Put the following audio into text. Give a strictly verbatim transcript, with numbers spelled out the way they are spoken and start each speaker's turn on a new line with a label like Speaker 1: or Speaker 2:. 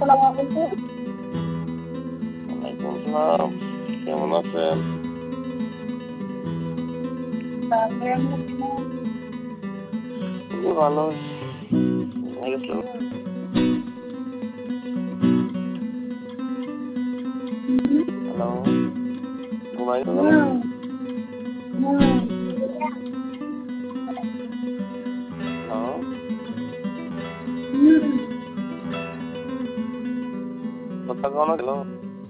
Speaker 1: আসসালামু আলাইকুম।
Speaker 2: ওয়ালাইকুম সালাম। কেমন আছেন?
Speaker 1: তারপরে আপনি কেমন?
Speaker 2: খুবই ভালো। ঘুমাই গেছিল?
Speaker 1: হুম,
Speaker 2: হ্যালো, ঘুমাই গেছিল
Speaker 1: হুম,
Speaker 2: নাকি?
Speaker 1: হুম।
Speaker 2: হ্যালো,
Speaker 1: হুম,
Speaker 2: কথা কখনো গেল?